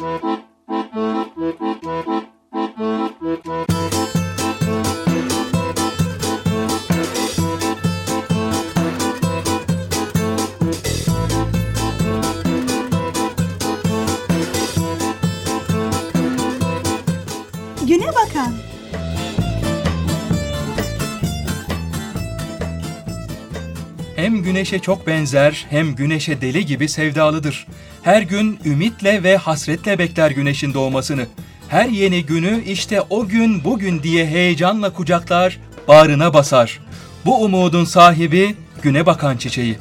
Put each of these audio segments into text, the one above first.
Güne bakan. Hem güneşe çok benzer hem güneşe deli gibi sevdalıdır. Her gün ümitle ve hasretle bekler güneşin doğmasını. Her yeni günü işte o gün bugün diye heyecanla kucaklar, bağrına basar. Bu umudun sahibi güne bakan çiçeği.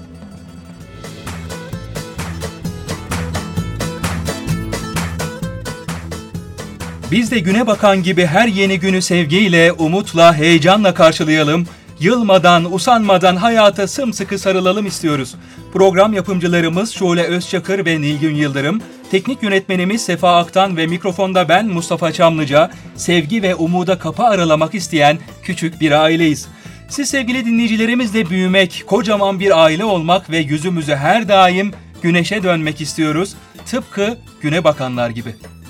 Biz de güne bakan gibi her yeni günü sevgiyle, umutla, heyecanla karşılayalım. Yılmadan, usanmadan hayata sımsıkı sarılalım istiyoruz. Program yapımcılarımız Şule Özçakır ve Nilgün Yıldırım, teknik yönetmenimiz Sefa Aktan ve mikrofonda ben Mustafa Çamlıca, sevgi ve umuda kapı aralamak isteyen küçük bir aileyiz. Siz sevgili dinleyicilerimizle büyümek, kocaman bir aile olmak ve yüzümüzü her daim güneşe dönmek istiyoruz. Tıpkı güne bakanlar gibi.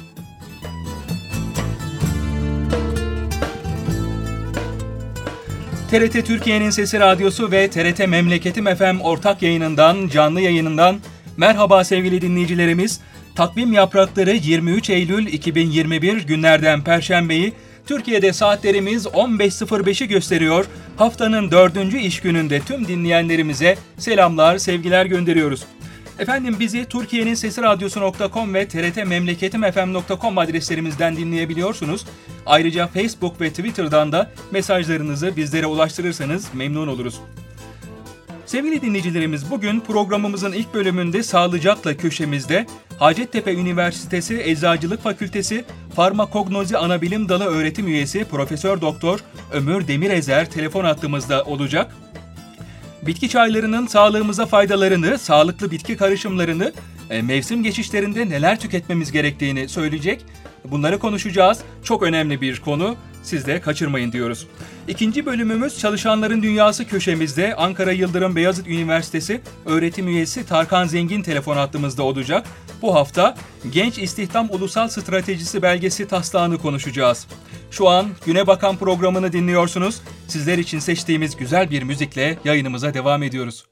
TRT Türkiye'nin Sesi Radyosu ve TRT Memleketim FM ortak yayınından, canlı yayınından merhaba sevgili dinleyicilerimiz. Takvim yaprakları 23 Eylül 2021 günlerden Perşembeyi, Türkiye'de saatlerimiz 15.05'i gösteriyor. Haftanın 4. iş gününde tüm dinleyenlerimize selamlar, sevgiler gönderiyoruz. Efendim bizi Türkiye'nin Sesi Radyosu.com ve trtmemleketimfm.com adreslerimizden dinleyebiliyorsunuz. Ayrıca Facebook ve Twitter'dan da mesajlarınızı bizlere ulaştırırsanız memnun oluruz. Sevgili dinleyicilerimiz, bugün programımızın ilk bölümünde Sağlıcakla köşemizde Hacettepe Üniversitesi Eczacılık Fakültesi Farmakognozi Anabilim Dalı öğretim üyesi Profesör Doktor Ömür Demirezer telefon hattımızda olacak. Bitki çaylarının sağlığımıza faydalarını, sağlıklı bitki karışımlarını, mevsim geçişlerinde neler tüketmemiz gerektiğini söyleyecek. Bunları konuşacağız. Çok önemli bir konu. Siz de kaçırmayın diyoruz. İkinci bölümümüz Çalışanların Dünyası köşemizde Ankara Yıldırım Beyazıt Üniversitesi öğretim üyesi Tarkan Zengin telefon hattımızda olacak. Bu hafta Genç İstihdam Ulusal Stratejisi belgesi taslağını konuşacağız. Şu an Güne Bakan programını dinliyorsunuz. Sizler için seçtiğimiz güzel bir müzikle yayınımıza devam ediyoruz.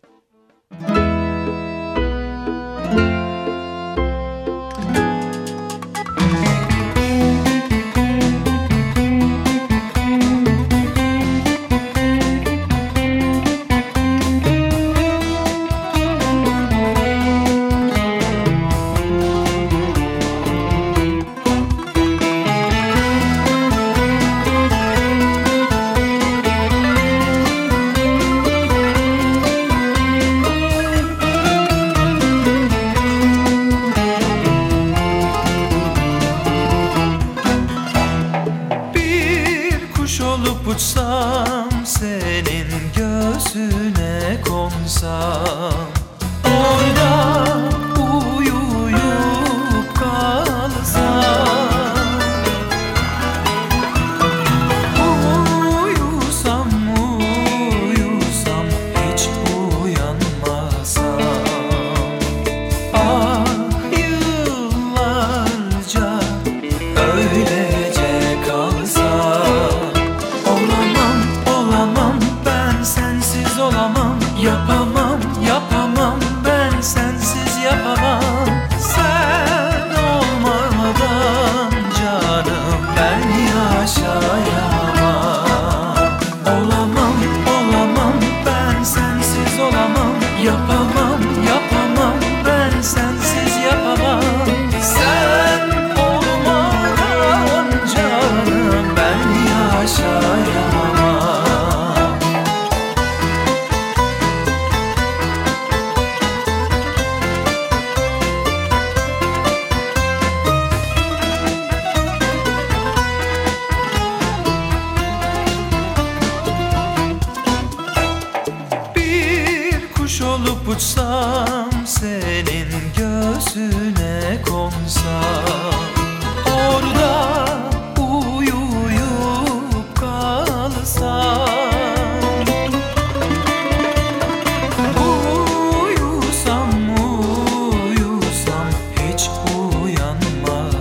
Uçsam senin göğsüne konsam, orada uyuyup kalsam, uyusam hiç uyanmasam, ah yıllarca öylece kalsam. Yapamam ben sensiz yapamam. Sen olmadan canım ben yaşayamam. Olamam ben sensiz olamam. Yapamam ben sensiz yapamam. Sen olmadan canım ben yaşayamam. Uçsam senin göğsüne konsam, orada uyuyup kalsam, uyusam hiç uyanmasam,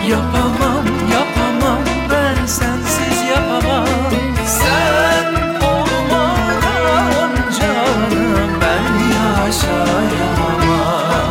Yapamam, yapamam, ben sensiz yapamam. Sen olmadan canım ben yaşayamam.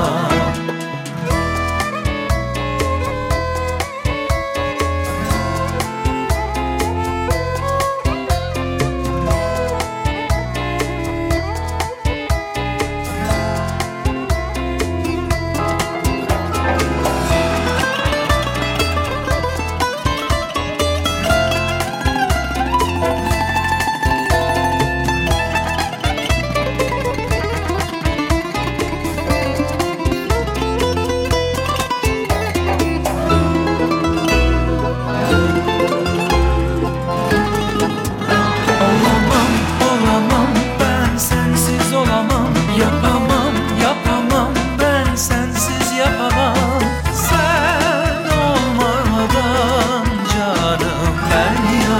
Olamam, olamam, ben sensiz olamam. Yapamam, yapamam, ben sensiz yapamam. Sen olmadan canım ben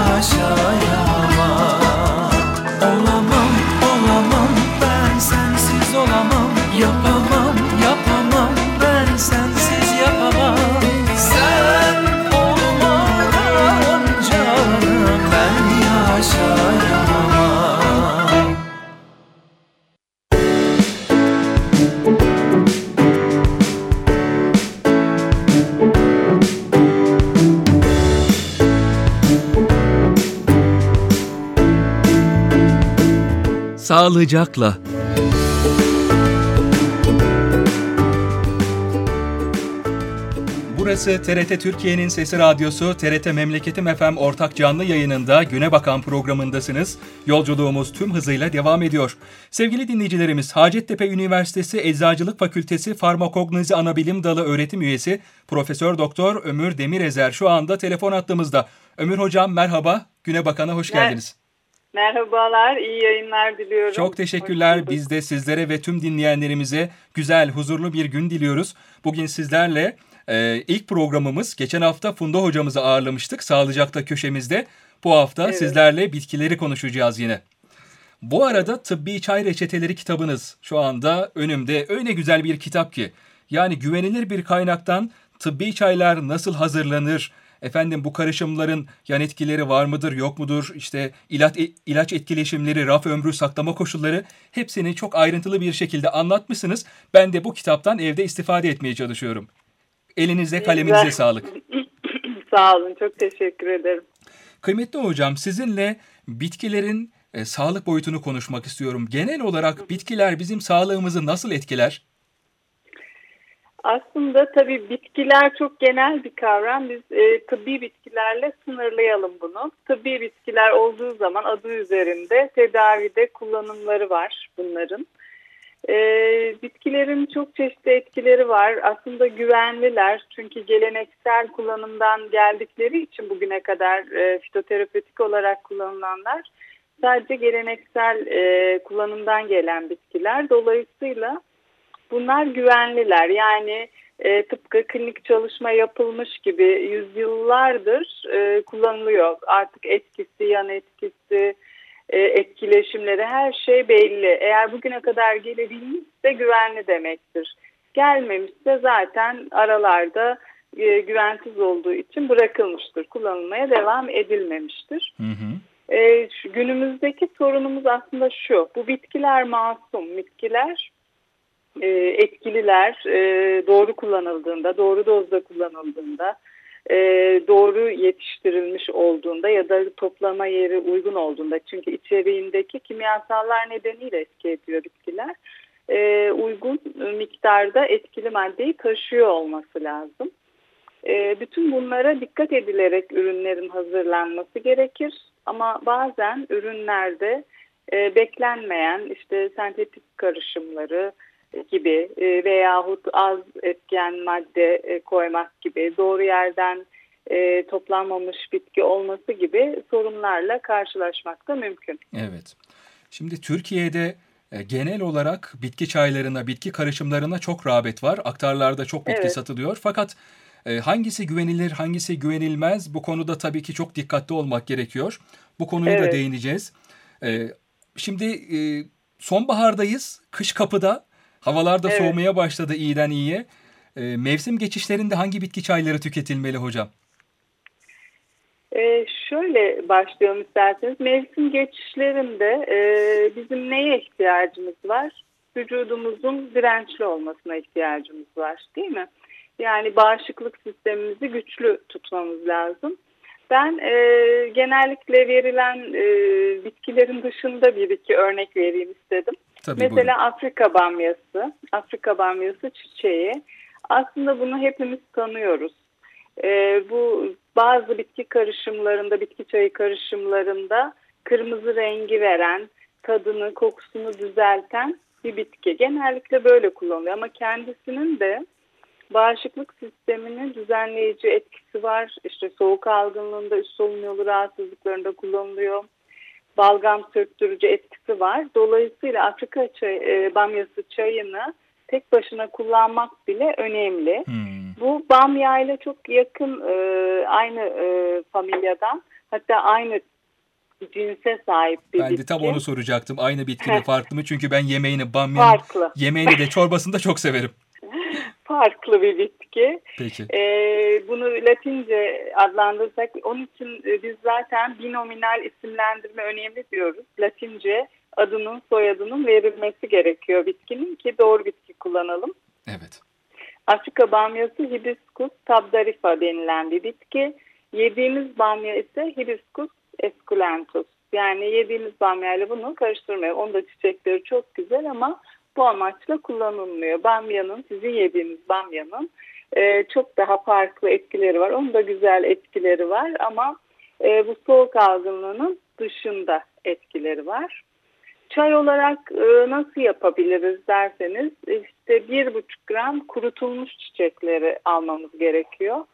yaşayamam. Olamam, olamam, ben sensiz olamam. Yapamam, yapamam, ben sensiz yapamam. Sen olmadan canım ben yaşayamam. Sağlıcakla. Burası TRT Türkiye'nin Sesi Radyosu, TRT Memleketim FM ortak canlı yayınında Güne Bakan programındasınız. Yolculuğumuz tüm hızıyla devam ediyor. Sevgili dinleyicilerimiz, Hacettepe Üniversitesi Eczacılık Fakültesi Farmakognozi Anabilim Dalı öğretim üyesi Profesör Doktor Ömür Demirezer şu anda telefon hattımızda. Ömür Hocam merhaba, Güne Bakan'a hoş geldiniz. Merhabalar, iyi yayınlar diliyorum. Çok teşekkürler. Biz de sizlere ve tüm dinleyenlerimize güzel, huzurlu bir gün diliyoruz. Bugün sizlerle ilk programımız, geçen hafta Funda hocamızı ağırlamıştık Sağlıcakta köşemizde. Bu hafta sizlerle bitkileri konuşacağız yine. Bu arada Tıbbi Çay Reçeteleri kitabınız şu anda önümde. Öyle güzel bir kitap ki. Yani güvenilir bir kaynaktan tıbbi çaylar nasıl hazırlanır? Efendim bu karışımların yan etkileri var mıdır, yok mudur? İşte ilaç etkileşimleri, raf ömrü, saklama koşulları hepsini çok ayrıntılı bir şekilde anlatmışsınız. Ben de bu kitaptan evde istifade etmeye çalışıyorum. Elinize, kaleminize sağlık. Sağ olun, çok teşekkür ederim. Kıymetli hocam, sizinle bitkilerin sağlık boyutunu konuşmak istiyorum. Genel olarak bitkiler bizim sağlığımızı nasıl etkiler? Aslında tabii bitkiler çok genel bir kavram. Biz tıbbi bitkilerle sınırlayalım bunu. Tıbbi bitkiler olduğu zaman adı üzerinde tedavide kullanımları var bunların. Bitkilerin çok çeşitli etkileri var. Aslında güvenliler çünkü geleneksel kullanımdan geldikleri için bugüne kadar fitoterapötik olarak kullanılanlar sadece geleneksel kullanımdan gelen bitkiler. Dolayısıyla bunlar güvenliler. Yani tıpkı klinik çalışma yapılmış gibi yüzyıllardır kullanılıyor. Artık etkisi, yan etkisi, etkileşimleri her şey belli. Eğer bugüne kadar gelebilmişse güvenli demektir. Gelmemişse zaten aralarda güvensiz olduğu için bırakılmıştır. Kullanılmaya devam edilmemiştir. Hı hı. Günümüzdeki sorunumuz aslında şu. Bu bitkiler masum. Bitkiler etkililer doğru kullanıldığında, doğru dozda kullanıldığında, doğru yetiştirilmiş olduğunda ya da toplama yeri uygun olduğunda, çünkü içeriğindeki kimyasallar nedeniyle etki ediyor bitkiler, uygun miktarda etkili maddeyi taşıyor olması lazım. Bütün bunlara dikkat edilerek ürünlerin hazırlanması gerekir ama bazen ürünlerde beklenmeyen işte sentetik karışımları gibi veyahut az etken madde koymak gibi, doğru yerden toplanmamış bitki olması gibi sorunlarla karşılaşmak da mümkün. Evet. Şimdi Türkiye'de genel olarak bitki çaylarına, bitki karışımlarına çok rağbet var. Aktarlarda çok bitki satılıyor. Fakat hangisi güvenilir, hangisi güvenilmez? Bu konuda tabii ki çok dikkatli olmak gerekiyor. Bu konuyu da değineceğiz. Şimdi sonbahardayız, kış kapıda. Havalar da soğumaya başladı iyiden iyiye. Mevsim geçişlerinde hangi bitki çayları tüketilmeli hocam? Şöyle başlayalım isterseniz. Mevsim geçişlerinde bizim neye ihtiyacımız var? Vücudumuzun dirençli olmasına ihtiyacımız var, değil mi? Yani bağışıklık sistemimizi güçlü tutmamız lazım. Ben genellikle verilen bitkilerin dışında bir iki örnek vereyim istedim. Tabii, Mesela buyurun. Afrika bamyası çiçeği. Aslında bunu hepimiz tanıyoruz. Bu bazı bitki karışımlarında, bitki çayı karışımlarında kırmızı rengi veren, tadını, kokusunu düzelten bir bitki. Genellikle böyle kullanılıyor ama kendisinin de bağışıklık sisteminin düzenleyici etkisi var. İşte soğuk algınlığında, üst solunum yolu rahatsızlıklarında kullanılıyor. Balgam söktürücü etkisi var. Dolayısıyla Afrika bamyası çayını tek başına kullanmak bile önemli. Bu bamya ile çok yakın aynı familyadan, hatta aynı cinse sahip bir bitki. Ben de tam onu soracaktım. Aynı bitki mi farklı mı? Çünkü ben yemeğini, Farklı. yemeğini de çorbasını da çok severim. Farklı bir bitki. Peki. Bunu Latince adlandırsak, onun için biz zaten binominal isimlendirme önemli diyoruz. Latince adının, soyadının verilmesi gerekiyor bitkinin ki doğru bitki kullanalım. Evet. Afrika bamyası Hibiscus tabdarifa denilen bir bitki. Yediğimiz bamya ise Hibiscus esculentus. Yani yediğimiz bamya ile bunu karıştırmayalım. Onun da çiçekleri çok güzel ama bu amaçla kullanılmıyor. Bamyanın, sizin yediğiniz bamyanın çok daha farklı etkileri var. Onun da güzel etkileri var ama bu soğuk algınlığının dışında etkileri var. Çay olarak nasıl yapabiliriz derseniz, işte 1,5 gram kurutulmuş çiçekleri almamız gerekiyor.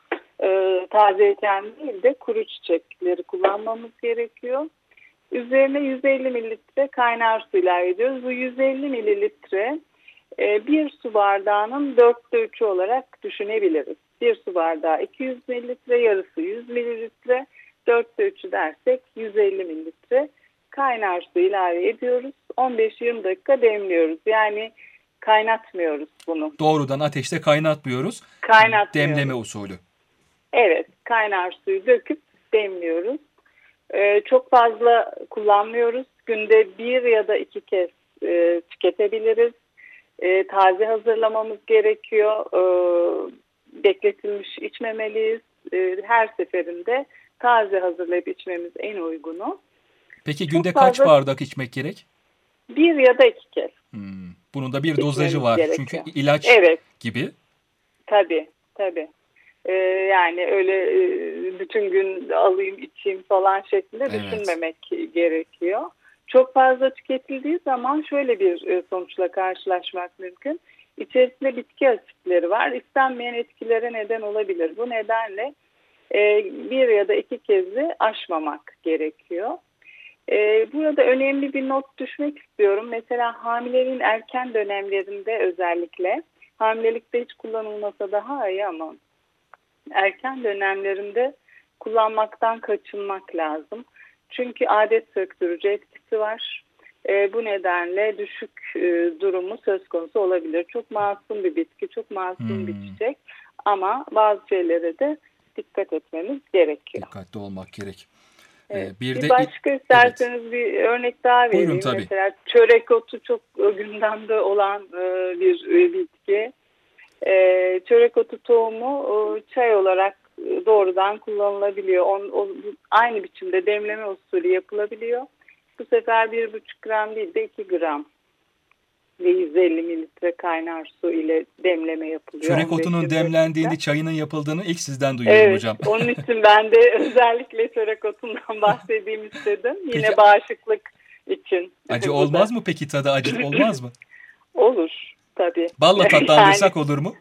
Tazeyken değil de kuru çiçekleri kullanmamız gerekiyor. Üzerine 150 mililitre kaynar su ilave ediyoruz. Bu 150 mililitre bir su bardağının 4'te 3'ü olarak düşünebiliriz. Bir su bardağı 200 mililitre, yarısı 100 mililitre, 4'te 3'ü dersek 150 mililitre kaynar su ilave ediyoruz. 15-20 dakika demliyoruz. Yani kaynatmıyoruz bunu. Doğrudan ateşte kaynatmıyoruz. Kaynatmıyoruz. Demleme usulü. Evet, kaynar suyu döküp demliyoruz. Çok fazla kullanmıyoruz. Günde 1 ya da 2 kez tüketebiliriz. Taze hazırlamamız gerekiyor. Bekletilmiş içmemeliyiz. Her seferinde taze hazırlayıp içmemiz en uygunu. Peki Çok günde fazla, kaç bardak içmek gerek? 1 ya da 2 kez. Bunun da bir dozajı İçmemiz var. gerekiyor. Çünkü ilaç gibi. Tabii. Yani öyle bütün gün alayım içeyim falan şeklinde düşünmemek gerekiyor. Çok fazla tüketildiği zaman şöyle bir sonuçla karşılaşmak mümkün. İçerisinde bitki asitleri var. İstenmeyen etkilere neden olabilir. Bu nedenle 1 ya da 2 kezi aşmamak gerekiyor. Burada önemli bir not düşmek istiyorum. Mesela hamileliğin erken dönemlerinde, özellikle hamilelikte hiç kullanılmasa daha iyi ama erken dönemlerinde kullanmaktan kaçınmak lazım. Çünkü adet söktürücü etkisi var. Bu nedenle düşük durumu söz konusu olabilir. Çok masum bir bitki, çok masum bir çiçek ama bazı şeylere de dikkat etmemiz gerekiyor. Dikkatli olmak gerek. Evet. Bir başka isterseniz bir örnek daha vereyim. Buyurun, tabii. Mesela çörek otu çok gündemde olan bir bitki. Çörek otu tohumu çay olarak doğrudan kullanılabiliyor. Aynı biçimde demleme usulü yapılabiliyor. Bu sefer 1,5 gram değil de 2 gram ve 150 mililitre kaynar su ile demleme yapılıyor. Çörek otunun demlendiğini, çayının yapıldığını ilk sizden duyuyorum hocam. Onun için ben de özellikle çörek otundan bahsedeyim istedim. Yine peki, bağışıklık için. Acı olmaz mı peki, tadı acı olmaz mı? Olur tabii. Balla tatlandırsak olur mu?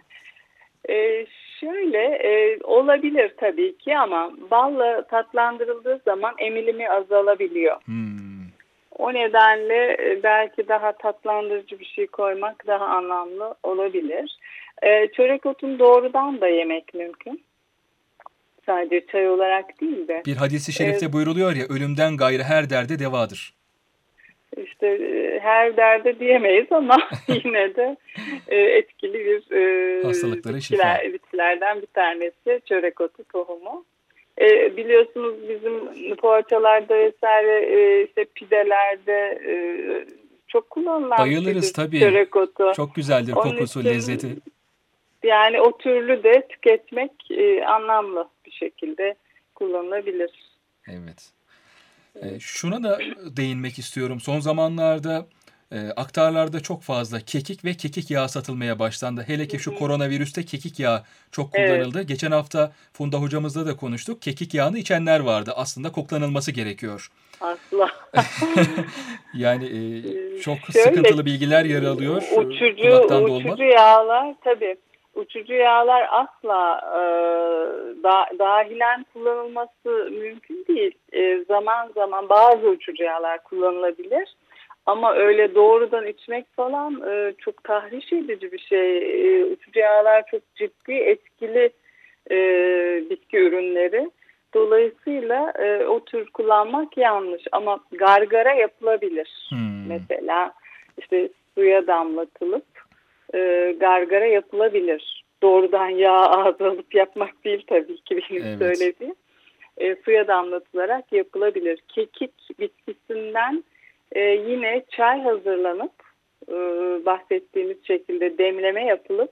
Şöyle olabilir tabii ki ama balla tatlandırıldığı zaman emilimi azalabiliyor. O nedenle belki daha tatlandırıcı bir şey koymak daha anlamlı olabilir. Çörek otunu doğrudan da yemek mümkün. Sadece çay olarak değil de. Bir hadis-i şerifte buyruluyor ya, ölümden gayrı her derde devadır. İşte her derde diyemeyiz ama yine de etkili bir Hastalıklara şifa. bitkilerden bir tanesi çörek otu tohumu. Biliyorsunuz bizim poğaçalarda vesaire işte pidelerde çok kullanılan Bayılırız tabii. çörek otu. Çok güzeldir Onun kokusu, için, lezzeti. yani o türlü de tüketmek anlamlı bir şekilde kullanılabilir. Evet. Şuna da değinmek istiyorum. Son zamanlarda aktarlarda çok fazla kekik ve kekik yağı satılmaya başlandı. Hele ki şu koronavirüste kekik yağı çok kullanıldı. Evet. Geçen hafta Funda hocamızla da konuştuk. Kekik yağını içenler vardı. Aslında koklanılması gerekiyor. Asla. Yani çok sıkıntılı bilgiler yer alıyor. Uçucu yağlar tabii. Uçucu yağlar asla dahilen kullanılması mümkün değil. Zaman zaman bazı uçucu yağlar kullanılabilir. Ama öyle doğrudan içmek falan çok tahriş edici bir şey. Uçucu yağlar çok ciddi etkili bitki ürünleri. Dolayısıyla o tür kullanmak yanlış. Ama gargara yapılabilir. Mesela işte suya damlatılıp gargara yapılabilir. Doğrudan yağ ağza alıp yapmak değil tabii ki benim söylediğim. Suya damlatılarak yapılabilir. Kekik bitkisinden yine çay hazırlanıp bahsettiğimiz şekilde demleme yapılıp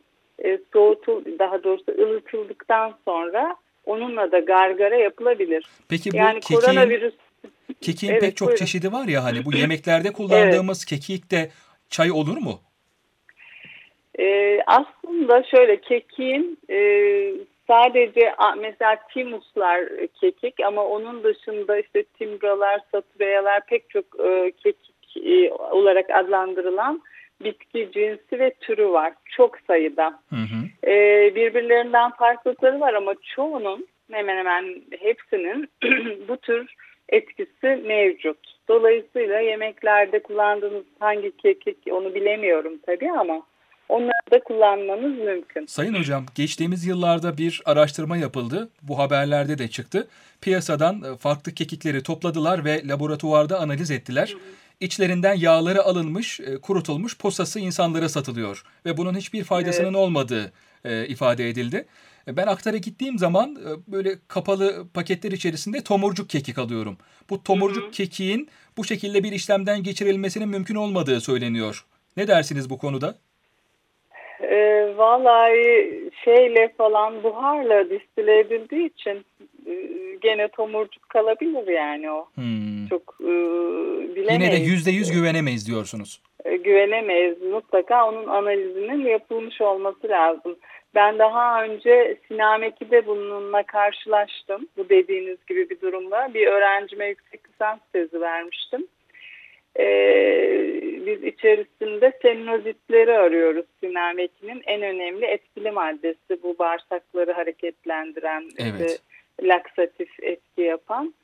daha doğrusu ılıtıldıktan sonra onunla da gargara yapılabilir. Peki bu yani kekiğin pek çok çeşidi var ya, hani bu yemeklerde kullandığımız kekik de çay olur mu? Aslında şöyle, kekiğin sadece mesela timuslar kekik, ama onun dışında işte timbralar, saturayalar, pek çok kekik olarak adlandırılan bitki cinsi ve türü var. Çok sayıda. Birbirlerinden farklılıkları var ama çoğunun, hemen hemen hepsinin bu tür etkisi mevcut. Dolayısıyla yemeklerde kullandığınız hangi kekik onu bilemiyorum tabii ama onları da kullanmanız mümkün. Sayın hocam, geçtiğimiz yıllarda bir araştırma yapıldı. Bu haberlerde de çıktı. Piyasadan farklı kekikleri topladılar ve laboratuvarda analiz ettiler. İçlerinden yağları alınmış, kurutulmuş posası insanlara satılıyor. Ve bunun hiçbir faydasının olmadığı ifade edildi. Ben aktara gittiğim zaman böyle kapalı paketler içerisinde tomurcuk kekik alıyorum. Bu tomurcuk kekiğin bu şekilde bir işlemden geçirilmesinin mümkün olmadığı söyleniyor. Ne dersiniz bu konuda? Vallahi buharla distile edildiği için gene tomurcuk kalabilir yani o. Çok bilemeyiz. Yine de %100 güvenemeyiz diyorsunuz. Güvenemeyiz. Mutlaka onun analizinin yapılmış olması lazım. Ben daha önce Sinameki'de bununla karşılaştım. Bu dediğiniz gibi bir durumla. Bir öğrencime yüksek lisans tezi vermiştim. Biz içerisinde selinozitleri arıyoruz. Sinameki'nin en önemli etkili maddesi, bu bağırsakları hareketlendiren, laksatif etki yapan.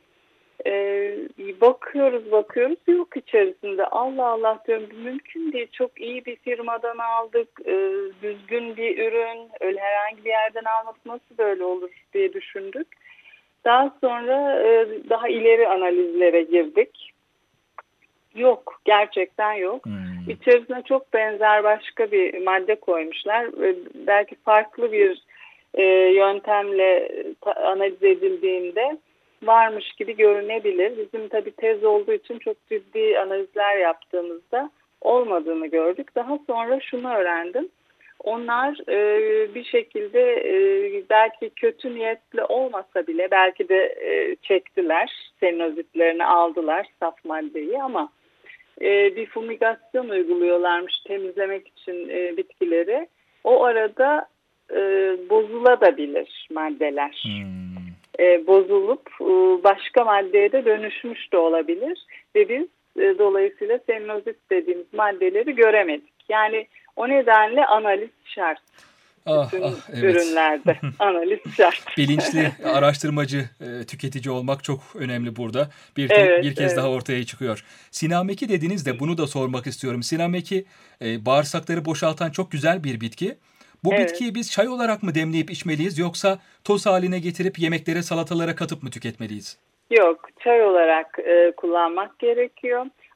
Bakıyoruz yok içerisinde. Allah Allah diyorum, mümkün değil. Çok iyi bir firmadan aldık, düzgün bir ürün, öyle herhangi bir yerden almadık, nasıl böyle olur diye düşündük. Daha sonra daha ileri analizlere girdik. Yok, gerçekten yok. İçerisine çok benzer başka bir madde koymuşlar. Belki farklı bir yöntemle analiz edildiğinde varmış gibi görünebilir. Bizim tabii tez olduğu için çok ciddi analizler yaptığımızda olmadığını gördük. Daha sonra şunu öğrendim. Onlar bir şekilde belki kötü niyetli olmasa bile belki de çektiler, selinozitlerini aldılar, saf maddeyi, ama bir fumigasyon uyguluyorlarmış temizlemek için bitkileri. O arada bozulabilir maddeler. Bozulup başka maddeye de dönüşmüş de olabilir ve biz dolayısıyla selinozit dediğimiz maddeleri göremedik. Yani o nedenle analiz şart. Evet. Ürünlerde analiz şart. Bilinçli araştırmacı, tüketici olmak çok önemli burada. Bir kez daha ortaya çıkıyor. Sinameki dediğinizde bunu da sormak istiyorum. Sinameki bağırsakları boşaltan çok güzel bir bitki. Bu bitkiyi biz çay olarak mı demleyip içmeliyiz, yoksa toz haline getirip yemeklere, salatalara katıp mı tüketmeliyiz? Yok, çay olarak kullanmak gerekiyor.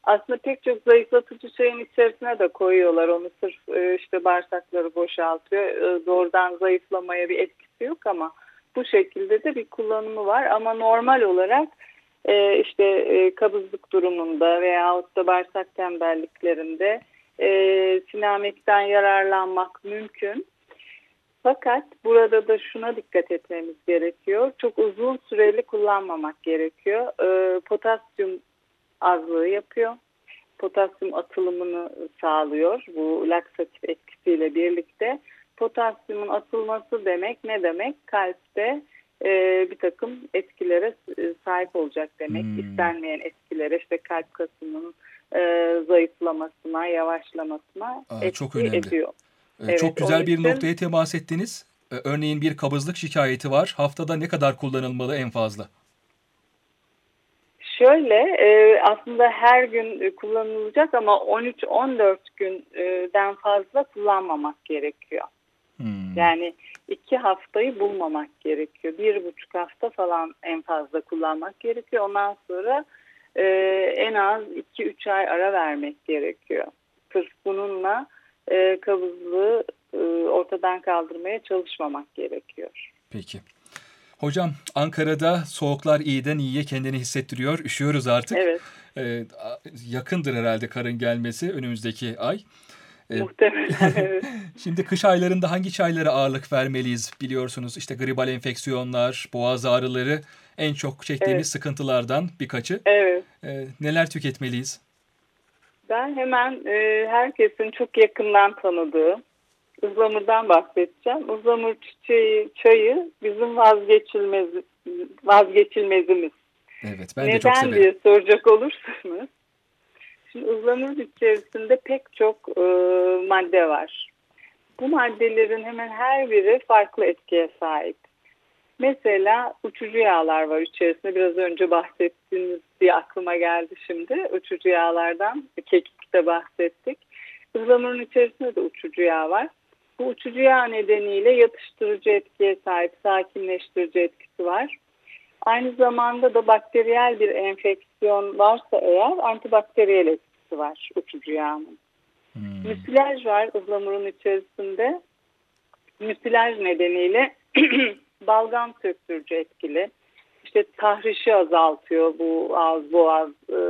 Aslında pek çok zayıflatıcı çayın içerisine de koyuyorlar. Onu sırf işte bağırsakları boşaltıyor. Doğrudan zayıflamaya bir etkisi yok ama bu şekilde de bir kullanımı var. Ama normal olarak işte kabızlık durumunda veyahut da bağırsak tembelliklerinde Sinamek'ten yararlanmak mümkün. Fakat burada da şuna dikkat etmemiz gerekiyor. Çok uzun süreli kullanmamak gerekiyor. Potasyum azlığı yapıyor. Potasyum atılımını sağlıyor. Bu laksatif etkisiyle birlikte. Potasyumun atılması demek ne demek? Kalpte bir takım etkilere sahip olacak demek. İstenmeyen etkilere, işte kalp kasının zayıflamasına, yavaşlamasına çok etki önemli. ediyor. Evet, Çok güzel bir için noktaya temas ettiniz. Örneğin bir kabızlık şikayeti var. Haftada ne kadar kullanılmalı en fazla? şöyle aslında her gün kullanılacak ama 13-14 günden fazla kullanmamak gerekiyor. Yani 2 haftayı bulmamak gerekiyor. 1,5 hafta falan en fazla kullanmak gerekiyor. Ondan sonra en az 2-3 ay ara vermek gerekiyor. Sırf bununla kabızlığı ortadan kaldırmaya çalışmamak gerekiyor. Peki. Hocam, Ankara'da soğuklar iyiden iyiye kendini hissettiriyor. Üşüyoruz artık. Evet. Yakındır herhalde karın gelmesi önümüzdeki ay. Muhtemelen evet. Şimdi kış aylarında hangi çaylara ağırlık vermeliyiz biliyorsunuz. İşte gribal enfeksiyonlar, boğaz ağrıları en çok çektiğimiz sıkıntılardan birkaçı. Evet. Neler tüketmeliyiz? Ben hemen herkesin çok yakından tanıdığı ıhlamurdan bahsedeceğim. Ihlamur çayı bizim vazgeçilmezimiz. Evet, ben de çok severim. Neden diye soracak olursanız, şimdi ıhlamur içerisinde pek çok madde var. Bu maddelerin hemen her biri farklı etkiye sahip. Mesela uçucu yağlar var içerisinde. Biraz önce bahsettiğiniz diye aklıma geldi şimdi. Uçucu yağlardan, kekikte bahsettik. Ihlamurun içerisinde de uçucu yağ var. Bu uçucu yağ nedeniyle yatıştırıcı etkiye sahip, sakinleştirici etkisi var. Aynı zamanda da bakteriyel bir enfeksiyon varsa eğer antibakteriyel etkisi var uçucu yağın. Müsilaj var ıhlamurun içerisinde. Müsilaj nedeniyle balgam söktürücü etkili. İşte tahrişi azaltıyor bu ağız boğaz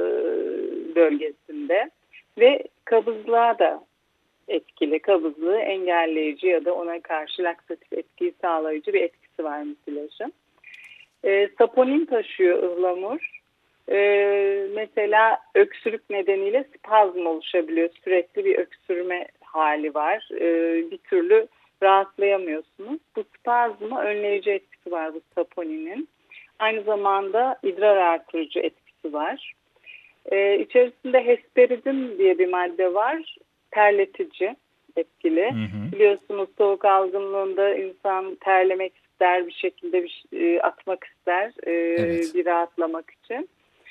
bölgesinde ve kabızlığa da etkili. Kabızlığı engelleyici ya da ona karşı laksatif etkiyi sağlayıcı bir etkisi var müsilajın. Saponin taşıyor ıhlamur. Mesela öksürük nedeniyle spazm oluşabiliyor. Sürekli bir öksürme hali var. Bir türlü rahatlayamıyorsunuz. Bu spazmı önleyici etkisi var bu saponinin. Aynı zamanda idrar artırıcı etkisi var. İçerisinde hesperidin diye bir madde var. Terletici etkili. Biliyorsunuz soğuk algınlığında insan terlemek ister, bir şekilde atmak ister evet. Bir rahatlamak için.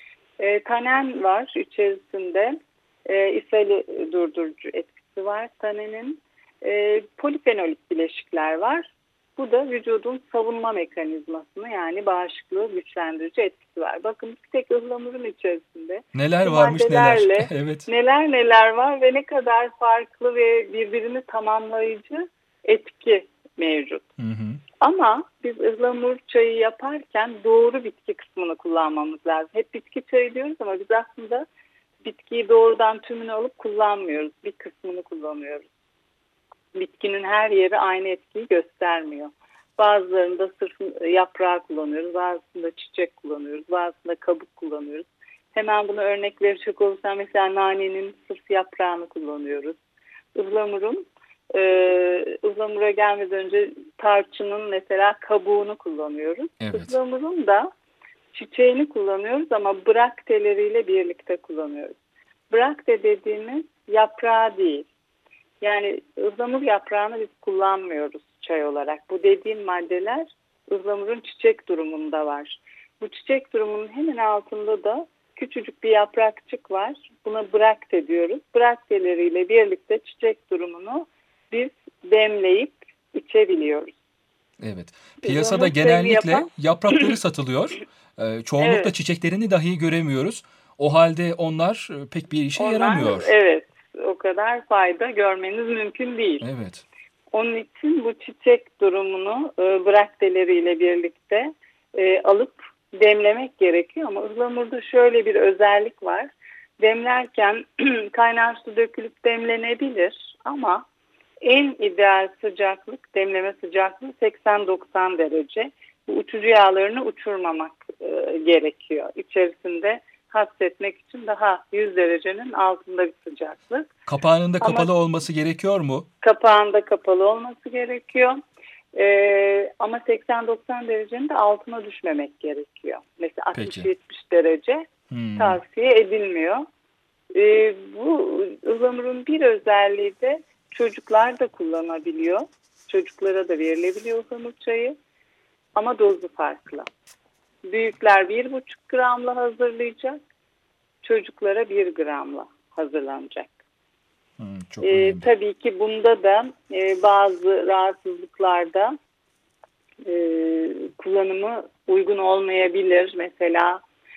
Tanen var içerisinde. İshali durdurucu etkisi var tanenin. Polifenolik bileşikler var. Bu da vücudun savunma mekanizmasını yani bağışıklığı güçlendirici etkisi var. Bakın bir tek ıhlamurun içerisinde neler varmış neler. Evet. Neler var ve ne kadar farklı ve birbirini tamamlayıcı etki mevcut. Ama biz ıhlamur çayı yaparken doğru bitki kısmını kullanmamız lazım. Hep bitki çayı diyoruz ama biz aslında bitkiyi doğrudan tümünü alıp kullanmıyoruz. Bir kısmını kullanıyoruz. Bitkinin her yeri aynı etkiyi göstermiyor. Bazılarında sırf yaprağı kullanıyoruz, bazısında çiçek kullanıyoruz, bazısında kabuk kullanıyoruz. Hemen buna örnek verecek olursam mesela nanenin sırf yaprağını kullanıyoruz. Ihlamura gelmeden önce tarçının mesela kabuğunu kullanıyoruz. Evet. Ihlamurun da çiçeğini kullanıyoruz ama brakteleriyle birlikte kullanıyoruz. Brakte dediğimiz yaprağı değil. Yani ıhlamur yaprağını biz kullanmıyoruz çay olarak. Bu dediğim maddeler ıhlamurun çiçek durumunda var. Bu çiçek durumunun hemen altında da küçücük bir yaprakçık var. Buna brakte diyoruz. Brakteleriyle birlikte çiçek durumunu biz demleyip içebiliyoruz. Evet. Piyasada genellikle yaprakları satılıyor. Çoğunlukla evet. Çiçeklerini dahi göremiyoruz. O halde onlar pek bir işe yaramıyor. Evet, o kadar fayda görmeniz mümkün değil. Evet. Onun için bu çiçek durumunu bırakteleriyle birlikte alıp demlemek gerekiyor. Ama ıhlamurda şöyle bir özellik var. Demlerken kaynar su dökülüp demlenebilir ama en ideal sıcaklık, demleme sıcaklığı 80-90 derece. Bu uçucu yağlarını uçurmamak gerekiyor. İçerisinde hapsetmek için daha 100 derecenin altında bir sıcaklık. Kapağının da kapalı olması gerekiyor mu? Kapağında kapalı olması gerekiyor. Ama 80-90 derecenin de altına düşmemek gerekiyor. Mesela 60-70 derece tavsiye edilmiyor. Bu ıhlamurun bir özelliği de çocuklar da kullanabiliyor. Çocuklara da verilebiliyor ıhlamur çayı. Ama dozu farklı. Büyükler 1,5 gramla hazırlayacak. Çocuklara 1 gramla hazırlanacak. Çok önemli. Tabii ki bunda da bazı rahatsızlıklarda kullanımı uygun olmayabilir. Mesela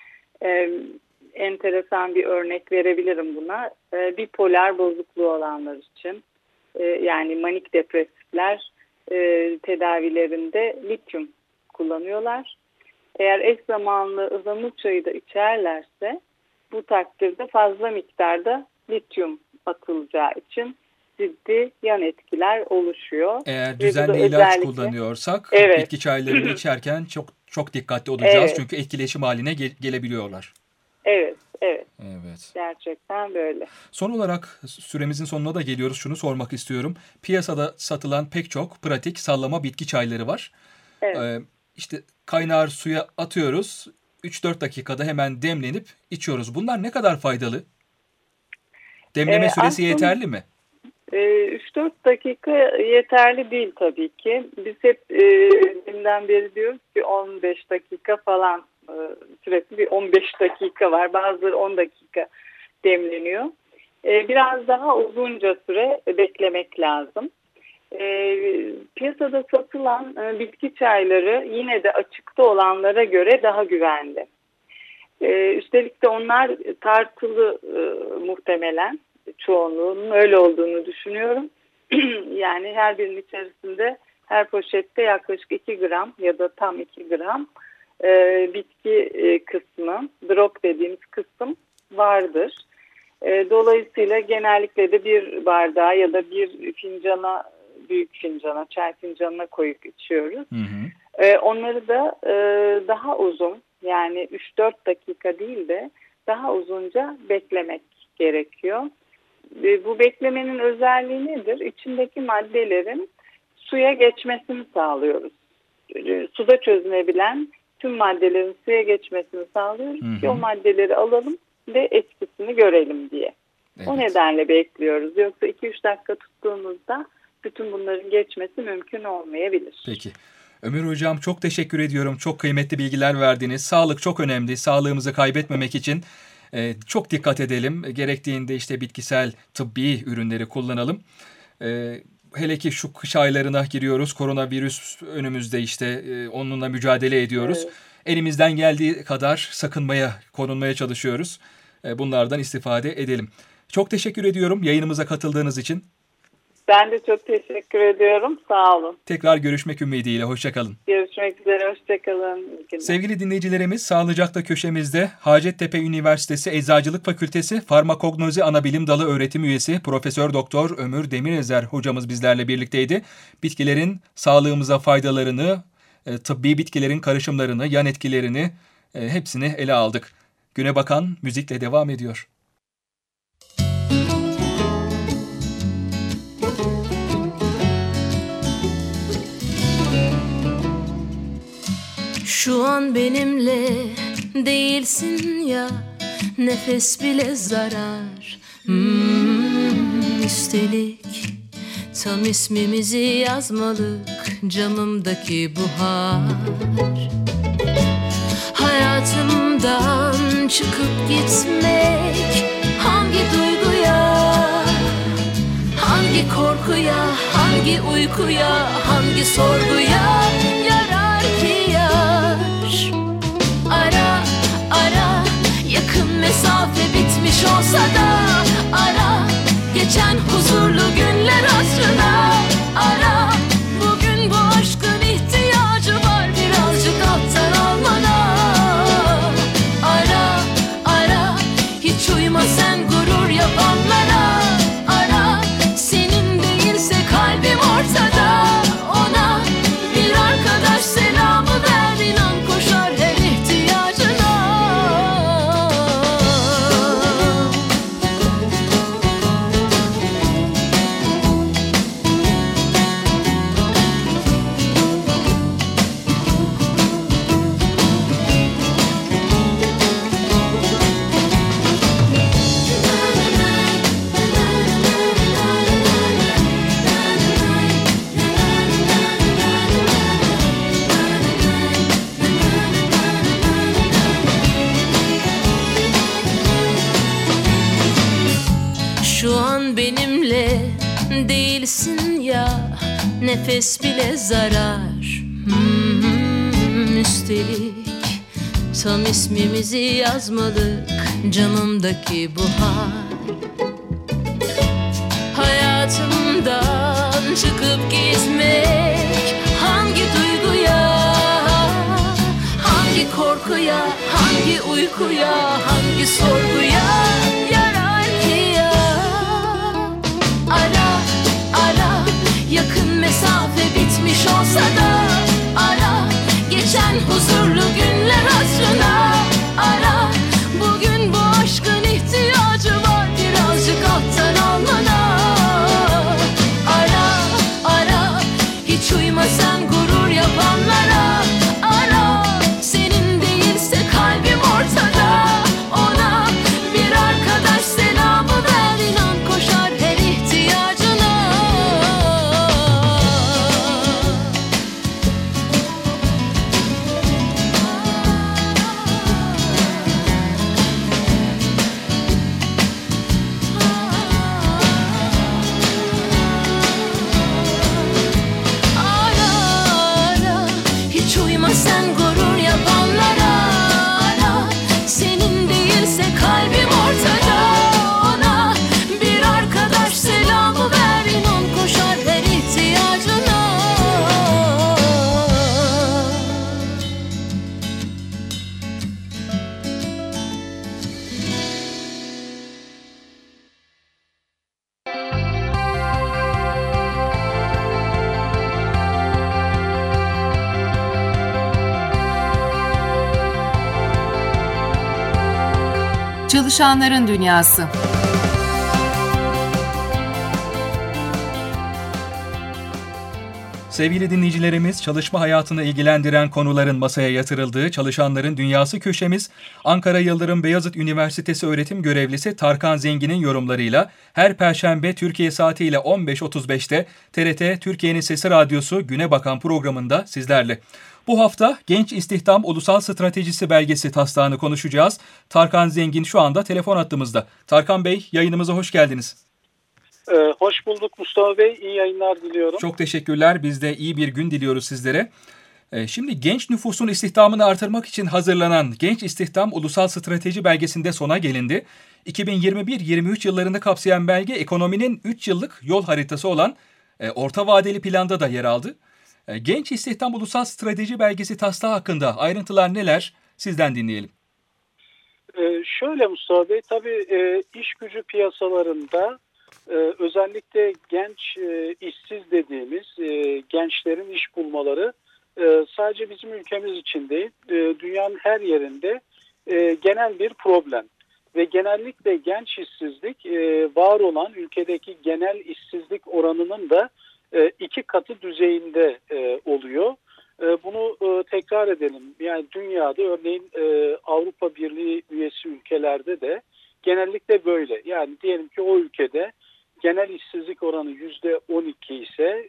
enteresan bir örnek verebilirim buna. Bipolar bozukluğu olanlar için yani manik depresifler tedavilerinde lityum kullanıyorlar. Eğer eş zamanlı ıhlamur çayı da içerlerse bu takdirde fazla miktarda lityum atılacağı için ciddi yan etkiler oluşuyor. Eğer düzenli ilaç kullanıyorsak bitki çaylarını içerken çok dikkatli olacağız. Çünkü etkileşim haline gelebiliyorlar. Evet. Gerçekten böyle. Son olarak süremizin sonuna da geliyoruz. Şunu sormak istiyorum. Piyasada satılan pek çok pratik sallama bitki çayları var. Evet. İşte kaynar suya atıyoruz. 3-4 dakikada hemen demlenip içiyoruz. Bunlar ne kadar faydalı? Demleme süresi yeterli mi? 3-4 dakika yeterli değil tabii ki. Biz hep deminden beri diyoruz ki 15 dakika falan süresi bir 15 dakika var. Bazıları 10 dakika demleniyor. Biraz daha uzunca süre beklemek lazım. Piyasada satılan bitki çayları yine de açıkta olanlara göre daha güvenli. Üstelik de onlar tartılı muhtemelen. Çoğunluğunun öyle olduğunu düşünüyorum. Yani her birinin içerisinde her poşette yaklaşık 2 gram ya da tam 2 gram bitki kısmı, drop dediğimiz kısım vardır. Dolayısıyla genellikle de bir bardağa ya da bir fincana, büyük fincana, çay fincanına koyup içiyoruz. Onları da daha uzun, yani 3-4 dakika değil de daha uzunca beklemek gerekiyor. Bu beklemenin özelliği nedir? İçindeki maddelerin suya geçmesini sağlıyoruz. Suda çözünebilen tüm maddelerin suya geçmesini sağlıyoruz ki o maddeleri alalım ve etkisini görelim diye. Evet. O nedenle bekliyoruz. Yoksa 2-3 dakika tuttuğumuzda bütün bunların geçmesi mümkün olmayabilir. Peki. Ömür Hocam çok teşekkür ediyorum. Çok kıymetli bilgiler verdiniz. Sağlık çok önemli. Sağlığımızı kaybetmemek için çok dikkat edelim. Gerektiğinde işte bitkisel, tıbbi ürünleri kullanalım. Hele ki şu kış aylarına giriyoruz. Koronavirüs önümüzde işte onunla mücadele ediyoruz. Evet. Elimizden geldiği kadar korunmaya çalışıyoruz. Bunlardan istifade edelim. Çok teşekkür ediyorum yayınımıza katıldığınız için. Ben de çok teşekkür ediyorum. Sağ olun. Tekrar görüşmek ümidiyle. Hoşça kalın. Görüşmek üzere. Hoşça kalın. Sevgili dinleyicilerimiz, Sağlıcak'ta köşemizde Hacettepe Üniversitesi Eczacılık Fakültesi Farmakognozi Anabilim Dalı öğretim üyesi Profesör Doktor Ömür Demirezer hocamız bizlerle birlikteydi. Bitkilerin sağlığımıza faydalarını, tıbbi bitkilerin karışımlarını, yan etkilerini hepsini ele aldık. Güne bakan müzikle devam ediyor. Şu an benimle değilsin ya, nefes bile zarar. Üstelik tam ismimizi yazmalık camımdaki buhar. Hayatımdan çıkıp gitmek hangi duyguya, hangi korkuya, hangi uykuya, hangi sorguya yarar ki yar? Ara ara yakın mesafe nefes bile zarar. Üstelik tam ismimizi yazmadık camımdaki bu hal. Hayatımdan çıkıp gitmek hangi duyguya, hangi korkuya, hangi uykuya, hangi sorguya yarar ki ya? Ara, ara, yakın mesafe bitmiş olsa da ara, geçen huzurlu günler hatırına ara. Bugün bu aşkın ihtiyacı var birazcık alttan almana. Ara, ara, hiç uymasan gurur yapanlara ara. Senin değilse kalbim ortada, ona bir arkadaş selamı ver, inan koşar her ihtiyacına. Ara, ara, hiç uymasan gurur yapanlara ara. Senin değilse kalbim ortada, ona bir arkadaş selamı ver, inan koşar her ihtiyacına. Çalışanların Dünyası. Sevgili dinleyicilerimiz, çalışma hayatını ilgilendiren konuların masaya yatırıldığı Çalışanların Dünyası köşemiz, Ankara Yıldırım Beyazıt Üniversitesi öğretim görevlisi Tarkan Zengin'in yorumlarıyla her Perşembe Türkiye saatiyle 15.35'te TRT Türkiye'nin Sesi Radyosu Güne Bakan programında sizlerle. Bu hafta Genç İstihdam Ulusal Stratejisi belgesi taslağını konuşacağız. Tarkan Zengin şu anda telefon hattımızda. Tarkan Bey, yayınımıza hoş geldiniz. Hoş bulduk Mustafa Bey. İyi yayınlar diliyorum. Çok teşekkürler. Biz de iyi bir gün diliyoruz sizlere. Şimdi genç nüfusun istihdamını artırmak için hazırlanan Genç İstihdam Ulusal Strateji belgesinde sona gelindi. 2021-23 yıllarını kapsayan belge ekonominin 3 yıllık yol haritası olan orta vadeli planda da yer aldı. Genç İstihdam Ulusal Strateji belgesi taslağı hakkında ayrıntılar neler? Sizden dinleyelim. Şöyle Mustafa Bey, tabii iş gücü piyasalarında özellikle genç işsiz dediğimiz gençlerin iş bulmaları sadece bizim ülkemiz için değil, dünyanın her yerinde genel bir problem. Ve genellikle genç işsizlik var olan ülkedeki genel işsizlik oranının da 2 katı düzeyinde oluyor. Bunu tekrar edelim. Yani dünyada örneğin Avrupa Birliği üyesi ülkelerde de genellikle böyle. Yani diyelim ki o ülkede genel işsizlik oranı %12 ise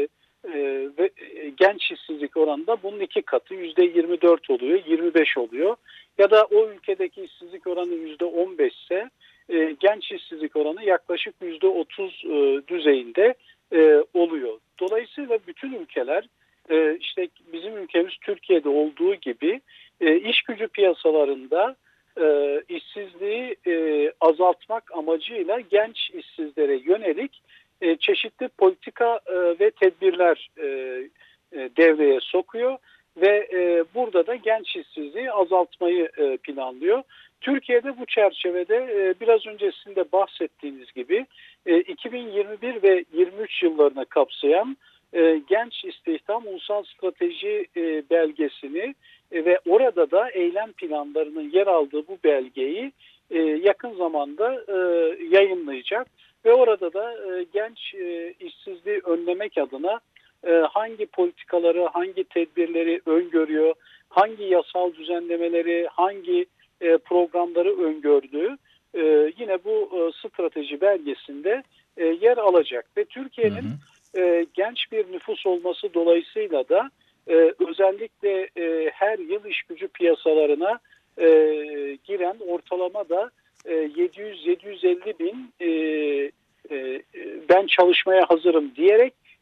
ve genç işsizlik oranı da bunun 2 katı %24 oluyor, 25 oluyor. Ya da o ülkedeki işsizlik oranı %15 ise genç işsizlik oranı yaklaşık %30 düzeyinde oluyor. Dolayısıyla bütün ülkeler işte bizim ülkemiz Türkiye'de olduğu gibi iş gücü piyasalarında işsizliği azaltmak amacıyla genç işsizlere yönelik çeşitli politika ve tedbirler devreye sokuyor ve burada da genç işsizliği azaltmayı planlıyor. Türkiye'de bu çerçevede biraz önce sizin de bahsettiğiniz gibi 2021 ve 23 yıllarını kapsayan Genç İstihdam Ulusal Strateji belgesini ve orada da eylem planlarının yer aldığı bu belgeyi yakın zamanda yayınlayacak ve orada da genç işsizliği önlemek adına hangi politikaları, hangi tedbirleri öngörüyor, hangi yasal düzenlemeleri, hangi programları öngördüğü yine bu strateji belgesinde yer alacak ve Türkiye'nin genç bir nüfus olması dolayısıyla da özellikle her yıl iş gücü piyasalarına giren ortalama da 700-750 bin ben çalışmaya hazırım diyerek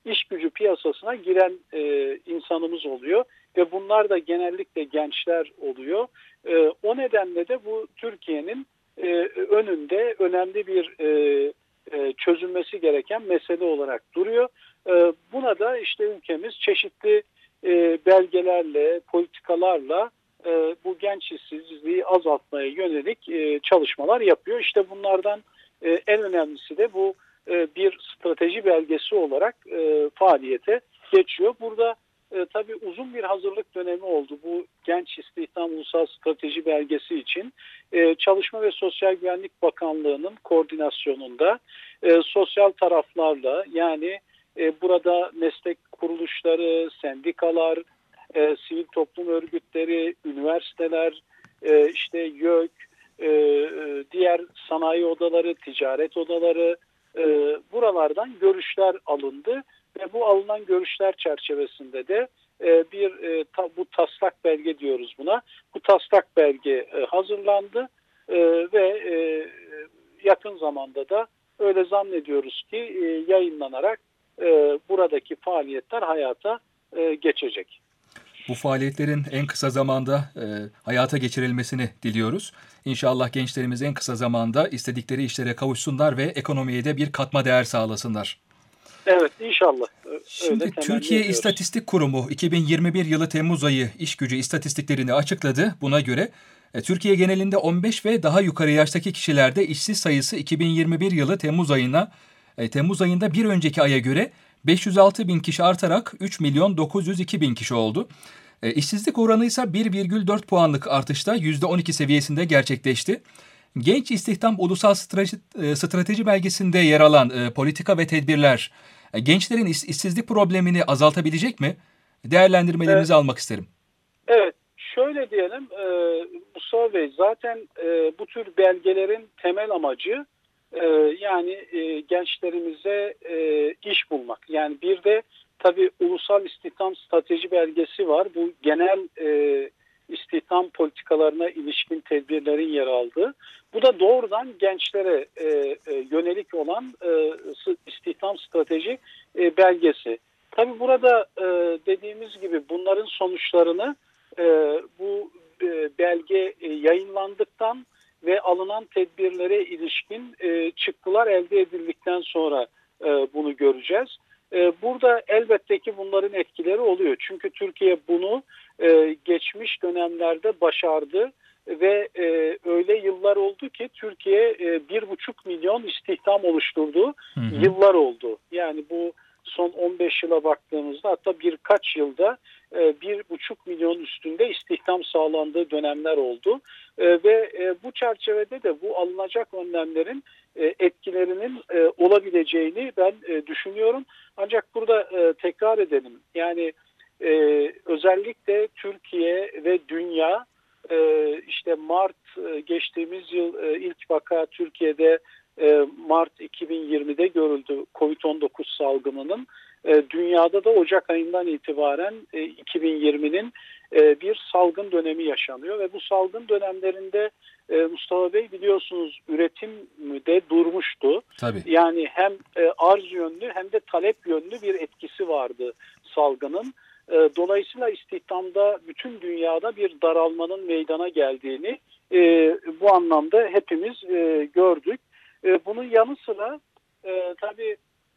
iş gücü piyasasına giren insanımız oluyor ve bunlar da genellikle gençler oluyor. O nedenle de bu Türkiye'nin önünde önemli bir çözülmesi gereken mesele olarak duruyor. Buna da işte ülkemiz çeşitli belgelerle, politikalarla bu genç işsizliği azaltmaya yönelik çalışmalar yapıyor. İşte bunlardan en önemlisi de bu bir strateji belgesi olarak faaliyete geçiyor. Burada tabii uzun bir hazırlık dönemi oldu bu genç istihdam ulusal strateji belgesi için. Çalışma ve Sosyal Güvenlik Bakanlığı'nın koordinasyonunda sosyal taraflarla, yani burada meslek kuruluşları, sendikalar, sivil toplum örgütleri, üniversiteler, işte YÖK, diğer sanayi odaları, ticaret odaları, buralardan görüşler alındı ve bu alınan görüşler çerçevesinde de bu taslak belge diyoruz buna. Bu taslak belge hazırlandı ve yakın zamanda da öyle zannediyoruz ki yayınlanarak buradaki faaliyetler hayata geçecek. Bu faaliyetlerin en kısa zamanda hayata geçirilmesini diliyoruz. İnşallah gençlerimiz en kısa zamanda istedikleri işlere kavuşsunlar ve ekonomiye de bir katma değer sağlasınlar. Evet, inşallah. Şimdi Türkiye İstatistik Kurumu 2021 yılı Temmuz ayı iş gücü istatistiklerini açıkladı. Buna göre Türkiye genelinde 15 ve daha yukarı yaştaki kişilerde işsiz sayısı 2021 yılı Temmuz ayında bir önceki aya göre 506 bin kişi artarak 3 milyon 902 bin kişi oldu. İşsizlik oranı ise 1,4 puanlık artışta %12 seviyesinde gerçekleşti. Genç İstihdam Ulusal Strateji Belgesi'nde yer alan politika ve tedbirler gençlerin işsizlik problemini azaltabilecek mi? Değerlendirmelerinizi almak isterim. Evet, şöyle diyelim Mustafa Bey, zaten bu tür belgelerin temel amacı yani gençlerimize iş bulmak. Yani bir de tabii Ulusal İstihdam Strateji Belgesi var. Bu genel istihdam politikalarına ilişkin tedbirlerin yer aldığı. Bu da doğrudan gençlere yönelik olan istihdam strateji belgesi. Tabii burada dediğimiz gibi bunların sonuçlarını bu belge yayınlandıktan ve alınan tedbirlere ilişkin çıktılar elde edildikten sonra bunu göreceğiz. Burada elbette ki bunların etkileri oluyor. Çünkü Türkiye bunu geçmiş dönemlerde başardı ve öyle yıllar oldu ki Türkiye 1,5 milyon istihdam oluşturduğu yıllar oldu. Yani bu son 15 yıla baktığımızda hatta birkaç yılda 1,5 milyon üstünde istihdam sağlandığı dönemler oldu. Ve bu çerçevede de bu alınacak önlemlerin etkilerinin olabileceğini ben düşünüyorum. Ancak burada tekrar edelim. Yani özellikle Türkiye ve dünya işte geçtiğimiz yıl ilk vaka Türkiye'de Mart 2020'de görüldü Covid-19 salgınının. Dünyada da Ocak ayından itibaren 2020'nin bir salgın dönemi yaşanıyor ve bu salgın dönemlerinde Mustafa Bey biliyorsunuz üretim de durmuştu. Tabii. Yani hem arz yönlü hem de talep yönlü bir etkisi vardı salgının. Dolayısıyla istihdamda bütün dünyada bir daralmanın meydana geldiğini bu anlamda hepimiz gördük. Bunun yanı sıra tabii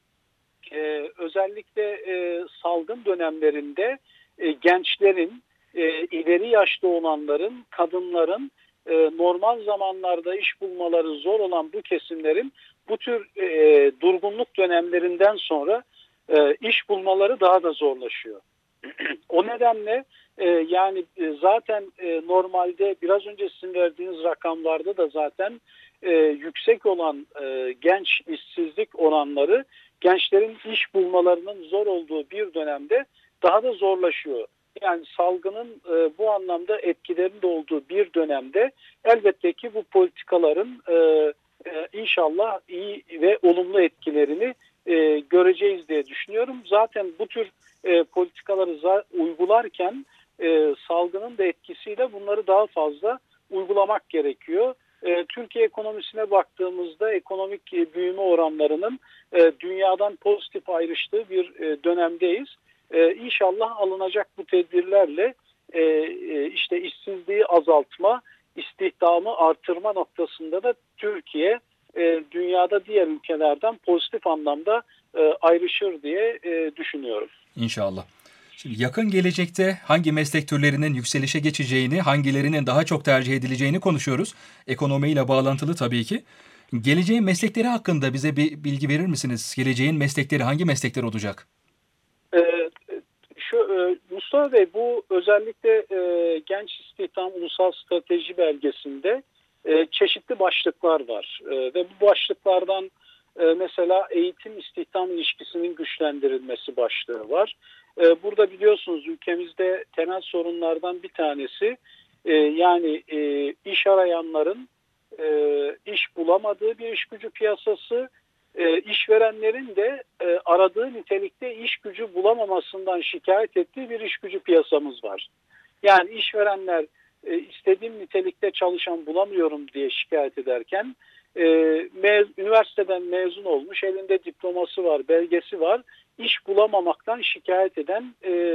özellikle salgın dönemlerinde gençlerin, ileri yaşta olanların, kadınların normal zamanlarda iş bulmaları zor olan bu kesimlerin bu tür durgunluk dönemlerinden sonra iş bulmaları daha da zorlaşıyor. O nedenle yani zaten normalde biraz önce sizin verdiğiniz rakamlarda da zaten yüksek olan genç işsizlik oranları gençlerin iş bulmalarının zor olduğu bir dönemde daha da zorlaşıyor. Yani salgının bu anlamda etkilerinin de olduğu bir dönemde elbette ki bu politikaların inşallah iyi ve olumlu etkilerini göreceğiz diye düşünüyorum. Zaten bu tür politikaları uygularken salgının da etkisiyle bunları daha fazla uygulamak gerekiyor. Türkiye ekonomisine baktığımızda ekonomik büyüme oranlarının dünyadan pozitif ayrıştığı bir dönemdeyiz. İnşallah alınacak bu tedbirlerle işte işsizliği azaltma, istihdamı artırma noktasında da Türkiye dünyada diğer ülkelerden pozitif anlamda ayrışır diye düşünüyorum. İnşallah. Şimdi yakın gelecekte hangi meslek türlerinin yükselişe geçeceğini, hangilerinin daha çok tercih edileceğini konuşuyoruz. Ekonomiyle bağlantılı tabii ki. Geleceğin meslekleri hakkında bize bir bilgi verir misiniz? Geleceğin meslekleri hangi meslekler olacak? Mustafa Bey, bu özellikle Genç İstihdam Ulusal Strateji belgesinde çeşitli başlıklar var. Ve bu başlıklardan mesela eğitim istihdam ilişkisinin güçlendirilmesi başlığı var. Burada biliyorsunuz ülkemizde temel sorunlardan bir tanesi yani iş arayanların iş bulamadığı bir iş gücü piyasası, işverenlerin de aradığı nitelikte iş gücü bulamamasından şikayet ettiği bir iş gücü piyasamız var. Yani işverenler istediğim nitelikte çalışan bulamıyorum diye şikayet ederken üniversiteden mezun olmuş, elinde diploması var, belgesi var, iş bulamamaktan şikayet eden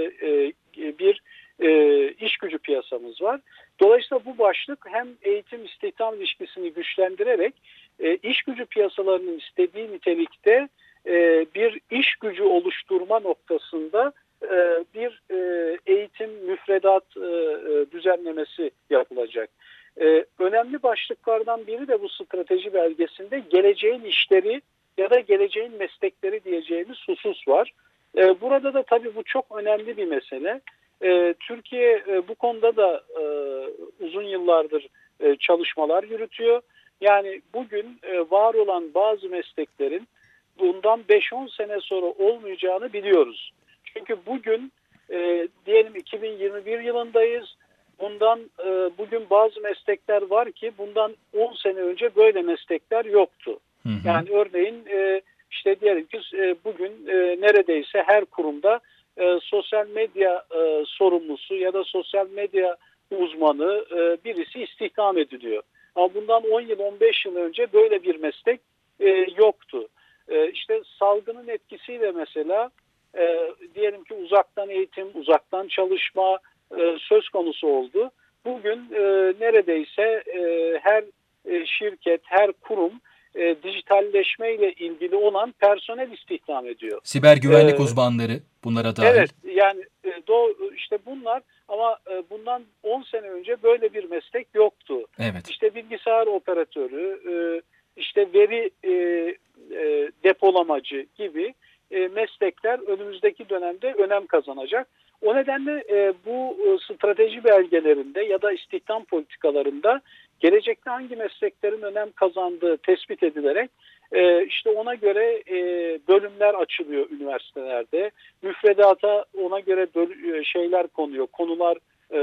bir iş gücü piyasamız var. Dolayısıyla bu başlık hem eğitim istihdam ilişkisini güçlendirerek iş gücü piyasalarının istediği nitelikte bir iş gücü oluşturma noktasında bir eğitim müfredat düzenlemesi yapılacak. Önemli başlıklardan biri de bu strateji belgesinde geleceğin işleri ya da geleceğin meslekleri diyeceğimiz husus var. Burada da tabii bu çok önemli bir mesele. Türkiye bu konuda da uzun yıllardır çalışmalar yürütüyor. Yani bugün var olan bazı mesleklerin bundan 5-10 sene sonra olmayacağını biliyoruz. Çünkü bugün diyelim 2021 yılındayız. Bugün bazı meslekler var ki bundan 10 sene önce böyle meslekler yoktu. Hı hı. Yani örneğin işte diyelim ki bugün neredeyse her kurumda sosyal medya sorumlusu ya da sosyal medya uzmanı birisi istihdam ediliyor. Ama bundan 10 yıl 15 yıl önce böyle bir meslek yoktu. İşte salgının etkisiyle mesela diyelim ki uzaktan eğitim, uzaktan çalışma söz konusu oldu. Bugün neredeyse her şirket, her kurum dijitalleşmeyle ilgili olan personel istihdam ediyor. Siber güvenlik uzmanları bunlara dahil. Evet, yani işte bunlar ama bundan 10 sene önce böyle bir meslek yoktu. Evet. İşte bilgisayar operatörü, işte veri depolamacı gibi meslekler önümüzdeki dönemde önem kazanacak. O nedenle bu strateji belgelerinde ya da istihdam politikalarında gelecekte hangi mesleklerin önem kazandığı tespit edilerek işte ona göre bölümler açılıyor üniversitelerde. Müfredata ona göre şeyler konuyor, konular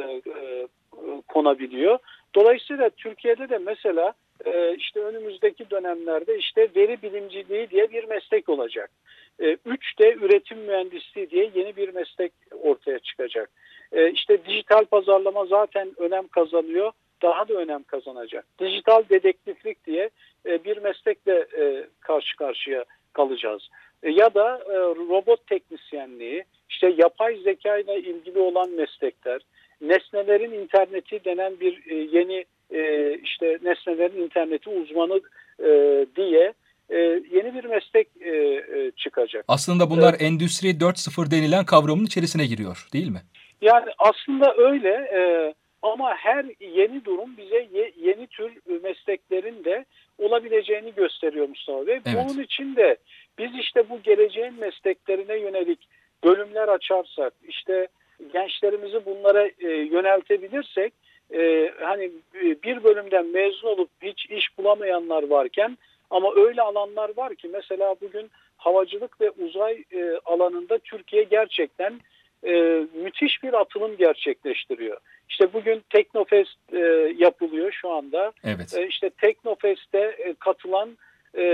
konabiliyor. Dolayısıyla Türkiye'de de mesela işte önümüzdeki dönemlerde işte veri bilimciliği diye bir meslek olacak. 3D üretim mühendisliği diye yeni bir meslek ortaya çıkacak. İşte dijital pazarlama zaten önem kazanıyor, daha da önem kazanacak. Dijital dedektiflik diye bir meslekle karşı karşıya kalacağız. Ya da robot teknisyenliği, işte yapay zeka ile ilgili olan meslekler, nesnelerin interneti denen bir yeni işte nesnelerin interneti uzmanı diye yeni bir meslek çıkacak. Aslında bunlar Endüstri 4.0 denilen kavramın içerisine giriyor, değil mi? Yani aslında öyle ama her yeni durum bize yeni tür mesleklerin de olabileceğini gösteriyor Mustafa Bey. Evet. Bunun için de biz işte bu geleceğin mesleklerine yönelik bölümler açarsak, işte gençlerimizi bunlara yöneltebilirsek, hani bir bölümden mezun olup hiç iş bulamayanlar varken ama öyle alanlar var ki mesela bugün havacılık ve uzay alanında Türkiye gerçekten müthiş bir atılım gerçekleştiriyor. İşte bugün Teknofest yapılıyor şu anda. Evet. İşte Teknofest'te katılan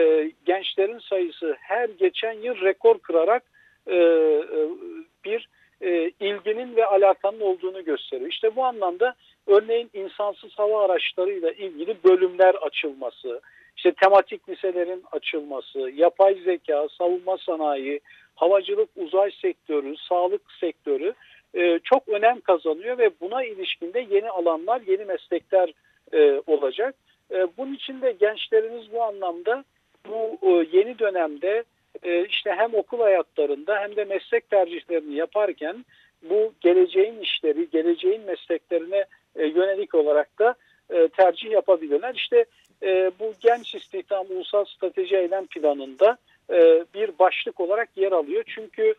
gençlerin sayısı her geçen yıl rekor kırarak bir ilginin ve alakanın olduğunu gösteriyor. İşte bu anlamda örneğin insansız hava araçlarıyla ilgili bölümler açılması, işte tematik liselerin açılması, yapay zeka, savunma sanayi, havacılık, uzay sektörü, sağlık sektörü çok önem kazanıyor ve buna ilişkinde yeni alanlar, yeni meslekler olacak. Bunun için de gençlerimiz bu anlamda bu yeni dönemde işte hem okul hayatlarında hem de meslek tercihlerini yaparken bu geleceğin işleri, geleceğin mesleklerine yönelik olarak da tercih yapabilirler. İşte bu genç istihdam ulusal strateji eylem planında bir başlık olarak yer alıyor. Çünkü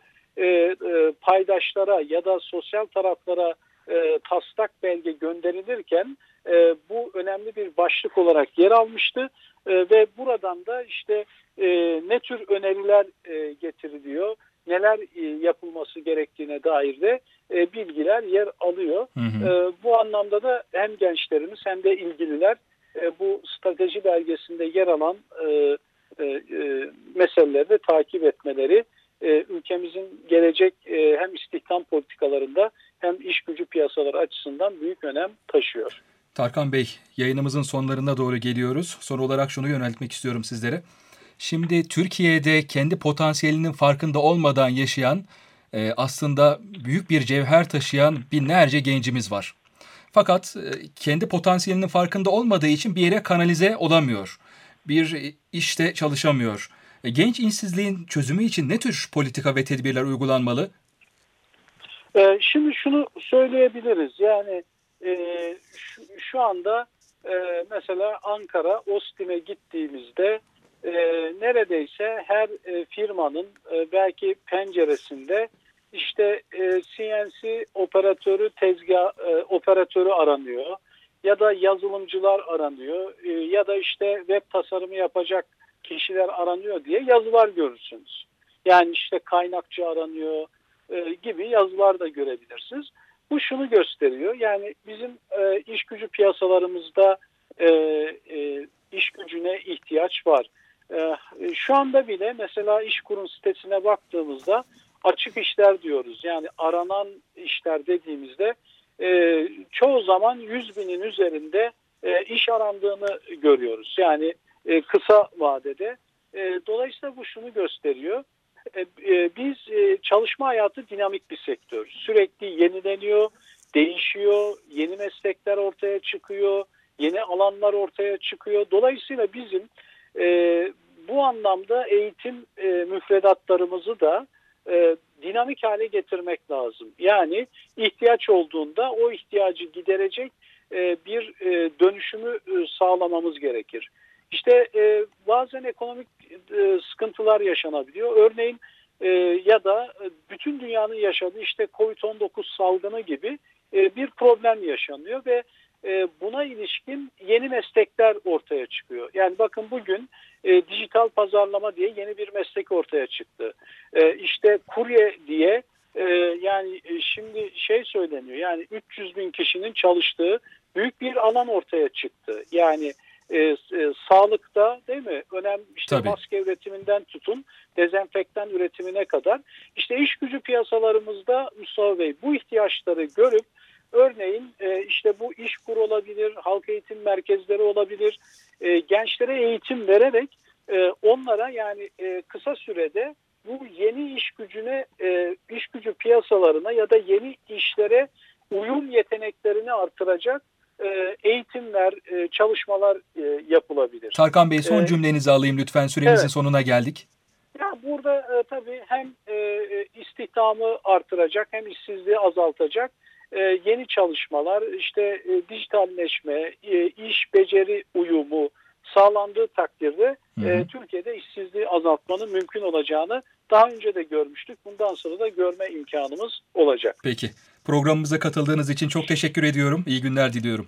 paydaşlara ya da sosyal taraflara taslak belge gönderilirken bu önemli bir başlık olarak yer almıştı ve buradan da işte ne tür öneriler getiriliyor, neler yapılması gerektiğine dair de bilgiler yer alıyor. Bu anlamda da hem gençlerimiz hem de ilgililer bu strateji belgesinde yer alan meseleleri de takip etmeleri ülkemizin gelecek hem istihdam politikalarında hem iş gücü piyasaları açısından büyük önem taşıyor. Tarkan Bey, yayınımızın sonlarına doğru geliyoruz. Son olarak şunu yöneltmek istiyorum sizlere. Şimdi Türkiye'de kendi potansiyelinin farkında olmadan yaşayan, aslında büyük bir cevher taşıyan binlerce gencimiz var. Fakat kendi potansiyelinin farkında olmadığı için bir yere kanalize olamıyor. Bir işte çalışamıyor. Genç işsizliğin çözümü için ne tür politika ve tedbirler uygulanmalı? Şimdi şunu söyleyebiliriz. Yani şu anda mesela Ankara, Ostim'e gittiğimizde neredeyse her firmanın belki penceresinde işte CNC operatörü, operatörü aranıyor ya da yazılımcılar aranıyor ya da işte web tasarımı yapacak kişiler aranıyor diye yazılar görürsünüz. Yani işte kaynakçı aranıyor gibi yazılar da görebilirsiniz. Bu şunu gösteriyor. Yani bizim iş gücü piyasalarımızda iş gücüne ihtiyaç var. Şu anda bile mesela İşkur'un sitesine baktığımızda açık işler diyoruz. Yani aranan işler dediğimizde çoğu zaman 100.000'in üzerinde iş arandığını görüyoruz. Yani kısa vadede. Dolayısıyla bu şunu gösteriyor. Biz çalışma hayatı dinamik bir sektör. Sürekli yenileniyor, değişiyor, yeni meslekler ortaya çıkıyor, yeni alanlar ortaya çıkıyor. Dolayısıyla bizim bu anlamda eğitim müfredatlarımızı da dinamik hale getirmek lazım. Yani ihtiyaç olduğunda o ihtiyacı giderecek bir dönüşümü sağlamamız gerekir. İşte bazen ekonomik sıkıntılar yaşanabiliyor. Örneğin ya da bütün dünyanın yaşadığı işte Covid-19 salgını gibi bir problem yaşanıyor ve buna ilişkin yeni meslekler ortaya çıkıyor. Yani bakın bugün dijital pazarlama diye yeni bir meslek ortaya çıktı. İşte kurye diye yani şimdi söyleniyor, yani 300.000 kişinin çalıştığı büyük bir alan ortaya çıktı. Yani sağlıkta değil mi? İşte Tabii. Maske üretiminden tutun dezenfektan üretimine kadar. İşte iş gücü piyasalarımızda Mustafa Bey bu ihtiyaçları görüp örneğin işte bu İşkur olabilir, halk eğitim merkezleri olabilir, gençlere eğitim vererek onlara yani kısa sürede bu yeni iş gücü piyasalarına ya da yeni işlere uyum yeteneklerini artıracak eğitimler, çalışmalar yapılabilir. Tarkan Bey, son cümlenizi alayım lütfen. Süremizin Evet. sonuna geldik. Ya burada tabii hem istihdamı artıracak hem işsizliği azaltacak yeni çalışmalar, işte dijitalleşme, iş beceri uyumu sağlandığı takdirde Türkiye'de işsizliği azaltmanın mümkün olacağını daha önce de görmüştük. Bundan sonra da görme imkanımız olacak. Peki. Programımıza katıldığınız için çok teşekkür ediyorum. İyi günler diliyorum.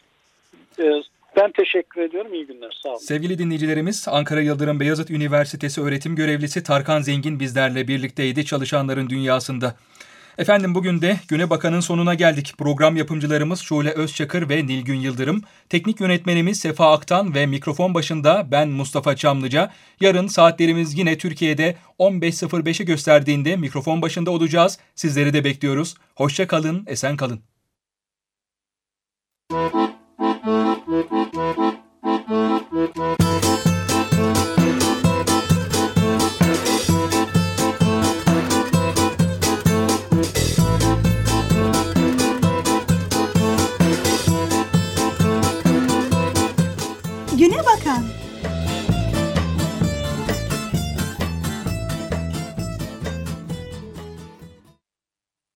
Ben teşekkür ediyorum. İyi günler. Sağ olun. Sevgili dinleyicilerimiz, Ankara Yıldırım Beyazıt Üniversitesi öğretim görevlisi Tarkan Zengin bizlerle birlikteydi Çalışanların Dünyası'nda. Efendim bugün de Güne Bakan'ın sonuna geldik. Program yapımcılarımız Şule Özçakır ve Nilgün Yıldırım, teknik yönetmenimiz Sefa Aktan ve mikrofon başında ben Mustafa Çamlıca. Yarın saatlerimiz yine Türkiye'de 15.05'i gösterdiğinde mikrofon başında olacağız. Sizleri de bekliyoruz. Hoşça kalın, esen kalın.